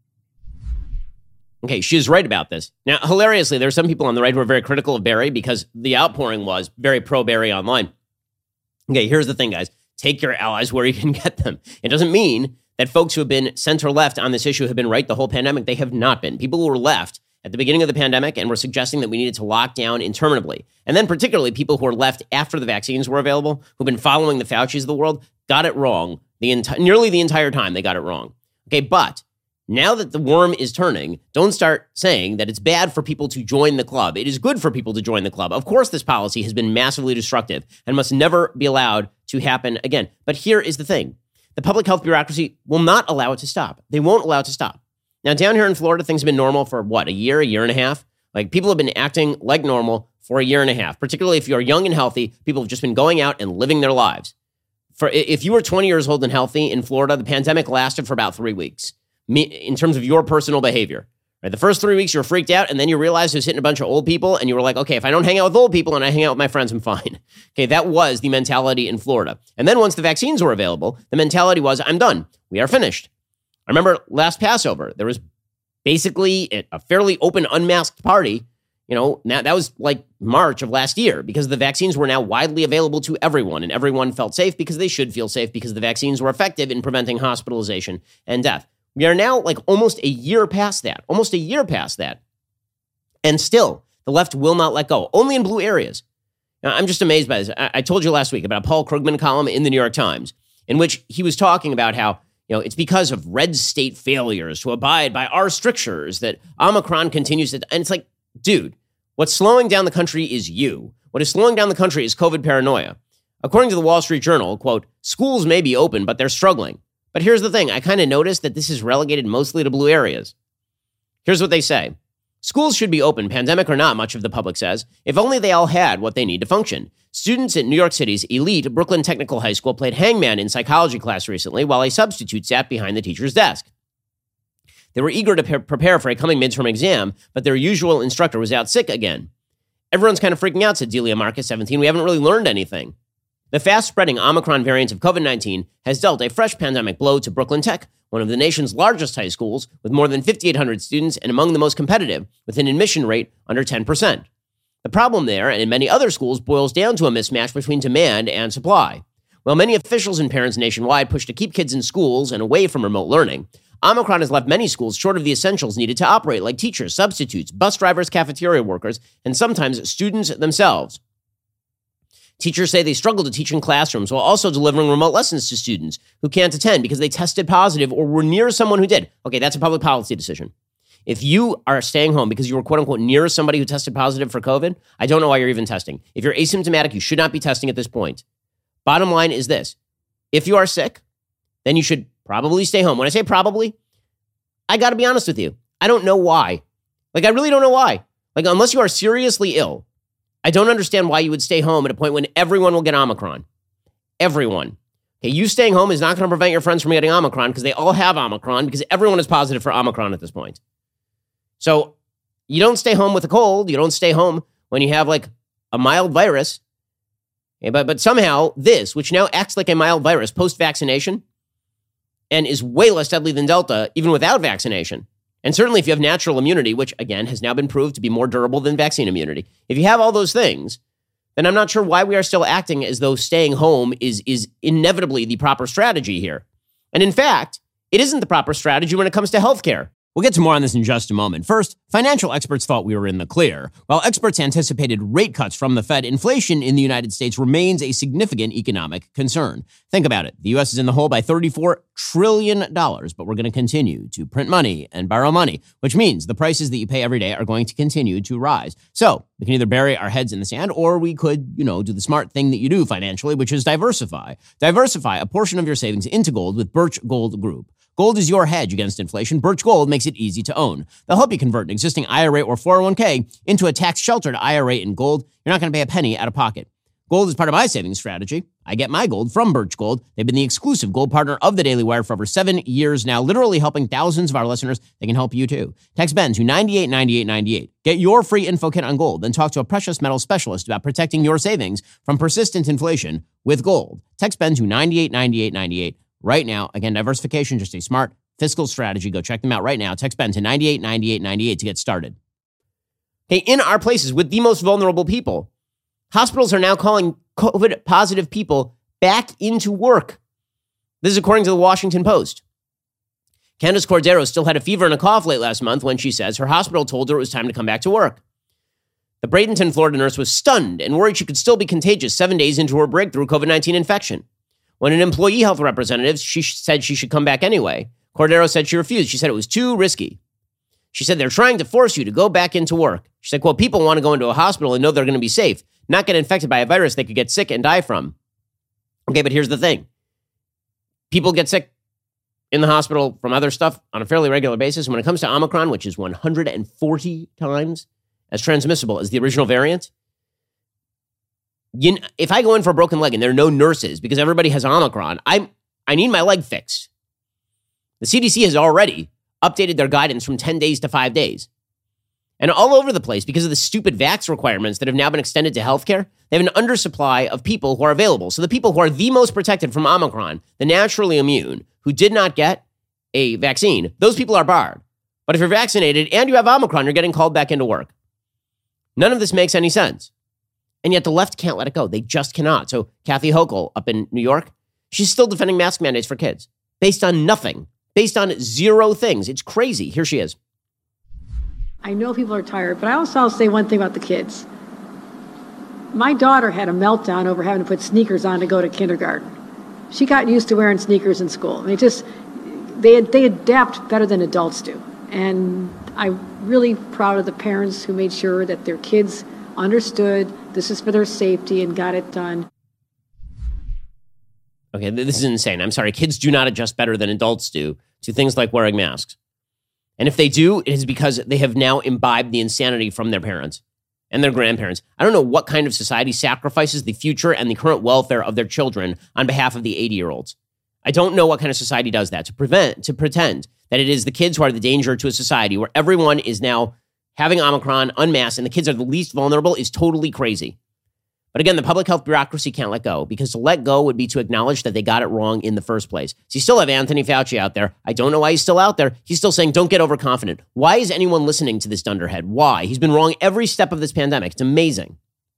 Speaker 2: Okay, she's right about this. Now, hilariously, there are some people on the right who are very critical of Barry because the outpouring was very pro-Barry online. Okay, here's the thing, guys. Take your allies where you can get them. It doesn't mean that folks who have been center-left on this issue have been right the whole pandemic. They have not been. People who were left at the beginning of the pandemic and were suggesting that we needed to lock down interminably. And then particularly people who were left after the vaccines were available, who've been following the Faucis of the world, got it wrong. The enti- nearly the entire time they got it wrong. Okay, but now that the worm is turning, don't start saying that it's bad for people to join the club. It is good for people to join the club. Of course, this policy has been massively destructive and must never be allowed to happen again. But here is the thing. The public health bureaucracy will not allow it to stop. They won't allow it to stop. Now, down here in Florida, things have been normal for, what, a year, a year and a half? Like, people have been acting like normal for a year and a half, particularly if you're young and healthy. People have just been going out and living their lives. For if you were twenty years old and healthy in Florida, the pandemic lasted for about three weeks in terms of your personal behavior, Right? The first three weeks you were freaked out, and then you realized it was hitting a bunch of old people, and you were like, okay, if I don't hang out with old people and I hang out with my friends, I'm fine. Okay, that was the mentality in Florida. And then once the vaccines were available, the mentality was, I'm done. We are finished. I remember last Passover, there was basically a fairly open, unmasked party. You know, now that was like March of last year because the vaccines were now widely available to everyone, and everyone felt safe because they should feel safe because the vaccines were effective in preventing hospitalization and death. We are now like almost a year past that, almost a year past that. And still, the left will not let go, only in blue areas. Now, I'm just amazed by this. I, I told you last week about a Paul Krugman column in the New York Times in which he was talking about how, you know, it's because of red state failures to abide by our strictures that Omicron continues to, and it's like, dude, what's slowing down the country is you. What is slowing down the country is COVID paranoia. According to the Wall Street Journal, quote, schools may be open, but they're struggling. But here's the thing. I kind of noticed that this is relegated mostly to blue areas. Here's what they say. Schools should be open, pandemic or not, much of the public says, if only they all had what they need to function. Students at New York City's elite Brooklyn Technical High School played hangman in psychology class recently while a substitute sat behind the teacher's desk. They were eager to pre- prepare for a coming midterm exam, but their usual instructor was out sick again. Everyone's kind of freaking out, said Delia Marcus, seventeen. We haven't really learned anything. The fast-spreading Omicron variant of COVID nineteen has dealt a fresh pandemic blow to Brooklyn Tech, one of the nation's largest high schools with more than fifty-eight hundred students and among the most competitive, with an admission rate under ten percent. The problem there, and in many other schools, boils down to a mismatch between demand and supply. While many officials and parents nationwide push to keep kids in schools and away from remote learning, Omicron has left many schools short of the essentials needed to operate, like teachers, substitutes, bus drivers, cafeteria workers, and sometimes students themselves. Teachers say they struggle to teach in classrooms while also delivering remote lessons to students who can't attend because they tested positive or were near someone who did. Okay, that's a public policy decision. If you are staying home because you were quote unquote near somebody who tested positive for COVID, I don't know why you're even testing. If you're asymptomatic, you should not be testing at this point. Bottom line is this. If you are sick, then you should probably stay home. When I say probably, I got to be honest with you. I don't know why. Like, I really don't know why. Like, unless you are seriously ill, I don't understand why you would stay home at a point when everyone will get Omicron. Everyone. Okay, you staying home is not going to prevent your friends from getting Omicron because they all have Omicron because everyone is positive for Omicron at this point. So you don't stay home with a cold. You don't stay home when you have like a mild virus. Okay, but, but somehow this, which now acts like a mild virus post-vaccination and is way less deadly than Delta, even without vaccination, and certainly if you have natural immunity, which, again, has now been proved to be more durable than vaccine immunity, if you have all those things, then I'm not sure why we are still acting as though staying home is, is inevitably the proper strategy here. And in fact, it isn't the proper strategy when it comes to healthcare. We'll get to more on this in just a moment. First, financial experts thought we were in the clear. While experts anticipated rate cuts from the Fed, inflation in the United States remains a significant economic concern. Think about it. The U S is in the hole by thirty-four trillion dollars, but we're going to continue to print money and borrow money, which means the prices that you pay every day are going to continue to rise. So we can either bury our heads in the sand or we could, you know, do the smart thing that you do financially, which is diversify. Diversify a portion of your savings into gold with Birch Gold Group. Gold is your hedge against inflation. Birch Gold makes it easy to own. They'll help you convert an existing I R A or four oh one k into a tax-sheltered I R A in gold. You're not going to pay a penny out of pocket. Gold is part of my savings strategy. I get my gold from Birch Gold. They've been the exclusive gold partner of the Daily Wire for over seven years now, literally helping thousands of our listeners. They can help you too. Text Ben to nine eight nine eight nine eight. Get your free info kit on gold, then talk to a precious metal specialist about protecting your savings from persistent inflation with gold. Text Ben to nine eight nine eight nine eight. Right now. Again, diversification, just a smart fiscal strategy. Go check them out right now. Text Ben to nine eight nine eight nine eight to get started. Okay, in our places with the most vulnerable people, hospitals are now calling COVID positive people back into work. This is according to the Washington Post. Candace Cordero still had a fever and a cough late last month when she says her hospital told her it was time to come back to work. The Bradenton, Florida nurse was stunned and worried she could still be contagious seven days into her breakthrough COVID nineteen infection. When an employee health representative she said she should come back anyway, Cordero said she refused. She said it was too risky. She said they're trying to force you to go back into work. She said, quote, people want to go into a hospital and know they're going to be safe, not get infected by a virus they could get sick and die from. Okay, but here's the thing. People get sick in the hospital from other stuff on a fairly regular basis. When it comes to Omicron, which is one hundred forty times as transmissible as the original variant, you, if I go in for a broken leg and there are no nurses because everybody has Omicron, I I need my leg fixed. The C D C has already updated their guidance from ten days to five days. And all over the place, because of the stupid vax requirements that have now been extended to healthcare, they have an undersupply of people who are available. So the people who are the most protected from Omicron, the naturally immune, who did not get a vaccine, those people are barred. But if you're vaccinated and you have Omicron, you're getting called back into work. None of this makes any sense. And yet the left can't let it go. They just cannot. So Kathy Hochul up in New York, she's still defending mask mandates for kids based on nothing, based on zero things. It's crazy. Here she is.
Speaker 13: I know people are tired, but I also I'll say one thing about the kids. My daughter had a meltdown over having to put sneakers on to go to kindergarten. She got used to wearing sneakers in school. I mean, just they they adapt better than adults do. And I'm really proud of the parents who made sure that their kids understood this is for their safety and got it done.
Speaker 2: Okay, this is insane. I'm sorry. Kids do not adjust better than adults do to things like wearing masks. And if they do, it is because they have now imbibed the insanity from their parents and their grandparents. I don't know what kind of society sacrifices the future and the current welfare of their children on behalf of the eighty-year-olds. I don't know what kind of society does that, to prevent, to pretend that it is the kids who are the danger to a society where everyone is now having Omicron unmasked and the kids are the least vulnerable is totally crazy. But again, the public health bureaucracy can't let go, because to let go would be to acknowledge that they got it wrong in the first place. So you still have Anthony Fauci out there. I don't know why he's still out there. He's still saying, don't get overconfident. Why is anyone listening to this dunderhead? Why? He's been wrong every step of this pandemic. It's amazing.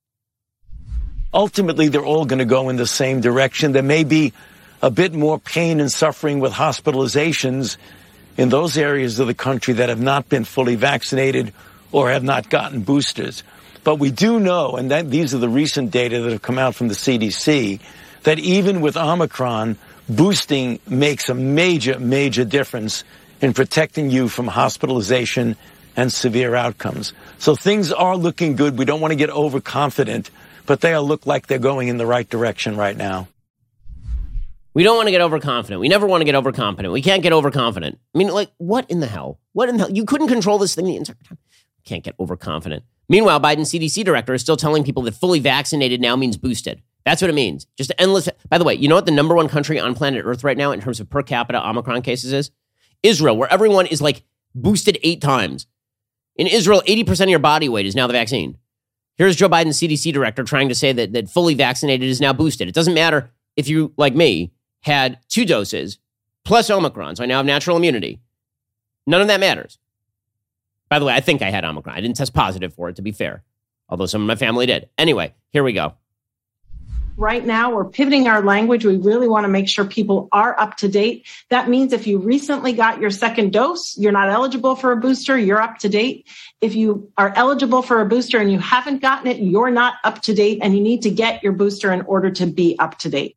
Speaker 14: Ultimately, they're all going to go in the same direction. There may be a bit more pain and suffering with hospitalizations in those areas of the country that have not been fully vaccinated or have not gotten boosters. But we do know, and that these are the recent data that have come out from the C D C, that even with Omicron, boosting makes a major, major difference in protecting you from hospitalization and severe outcomes. So things are looking good. We don't want to get overconfident, but they look like they're going in the right direction right now.
Speaker 2: We don't want to get overconfident. We never want to get overconfident. We can't get overconfident. I mean, like, what in the hell? What in the hell? You couldn't control this thing the entire time. Can't get overconfident. Meanwhile, Biden's C D C director is still telling people that fully vaccinated now means boosted. That's what it means. Just endless. By the way, you know what the number one country on planet Earth right now in terms of per capita Omicron cases is? Israel, where everyone is like boosted eight times. In Israel, eighty percent of your body weight is now the vaccine. Here's Joe Biden's C D C director trying to say that, that fully vaccinated is now boosted. It doesn't matter if you, like me, had two doses plus Omicron, so I now have natural immunity. None of that matters. By the way, I think I had Omicron. I didn't test positive for it, to be fair, although some of my family did. Anyway, here we go.
Speaker 15: Right now, we're pivoting our language. We really want to make sure people are up to date. That means if you recently got your second dose, you're not eligible for a booster, you're up to date. If you are eligible for a booster and you haven't gotten it, you're not up to date, and you need to get your booster in order to be up to date.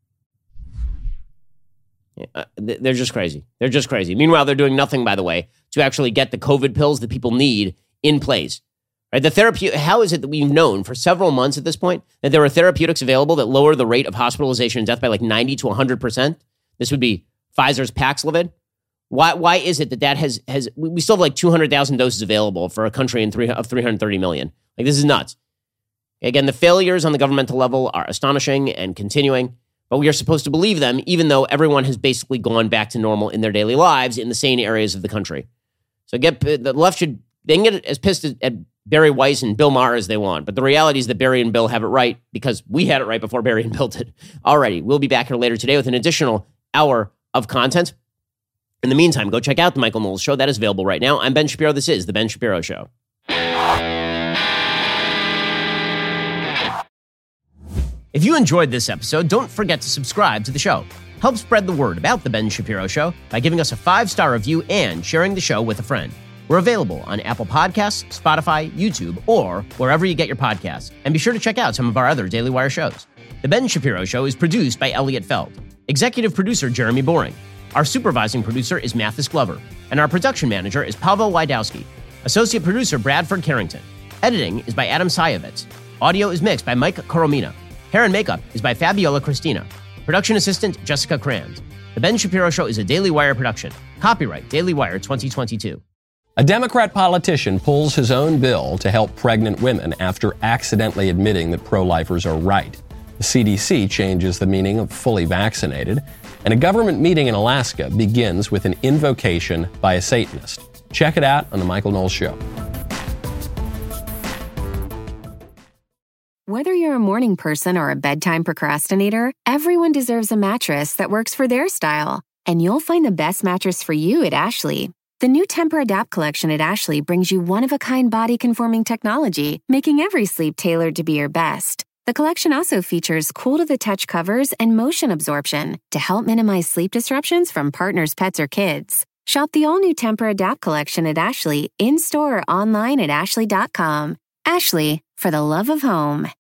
Speaker 2: Uh, they're just crazy. They're just crazy. Meanwhile, they're doing nothing, by the way, to actually get the COVID pills that people need in place. Right? The therapy. How is it that we've known for several months at this point that there are therapeutics available that lower the rate of hospitalization and death by like ninety to one hundred percent? This would be Pfizer's Paxlovid. Why? Why is it that that has has we still have like two hundred thousand doses available for a country in three, of three hundred thirty million? Like, this is nuts. Again, the failures on the governmental level are astonishing and continuing. But we are supposed to believe them, even though everyone has basically gone back to normal in their daily lives in the sane areas of the country. So get the left should, they can get as pissed at Barry Weiss and Bill Maher as they want. But the reality is that Barry and Bill have it right because we had it right before Barry and Bill did. Alrighty, we'll be back here later today with an additional hour of content. In the meantime, go check out The Michael Knowles Show. That is available right now. I'm Ben Shapiro. This is The Ben Shapiro Show. If you enjoyed this episode, don't forget to subscribe to the show. Help spread the word about The Ben Shapiro Show by giving us a five-star review and sharing the show with a friend. We're available on Apple Podcasts, Spotify, YouTube, or wherever you get your podcasts. And be sure to check out some of our other Daily Wire shows. The Ben Shapiro Show is produced by Elliot Feld. Executive producer Jeremy Boring. Our supervising producer is Mathis Glover. And our production manager is Pavel Wydowski. Associate producer Bradford Carrington. Editing is by Adam Sayevitz. Audio is mixed by Mike Coromina. Hair and makeup is by Fabiola Cristina. Production assistant, Jessica Kranz. The Ben Shapiro Show is a Daily Wire production. Copyright Daily Wire twenty twenty-two.
Speaker 16: A Democrat politician pulls his own bill to help pregnant women after accidentally admitting that pro-lifers are right. The C D C changes the meaning of fully vaccinated. And a government meeting in Alaska begins with an invocation by a Satanist. Check it out on The Michael Knowles Show.
Speaker 1: Whether you're a morning person or a bedtime procrastinator, everyone deserves a mattress that works for their style. And you'll find the best mattress for you at Ashley. The new Tempur-Adapt collection at Ashley brings you one-of-a-kind body-conforming technology, making every sleep tailored to be your best. The collection also features cool-to-the-touch covers and motion absorption to help minimize sleep disruptions from partners, pets, or kids. Shop the all-new Tempur-Adapt collection at Ashley, in-store or online at ashley dot com. Ashley, for the love of home.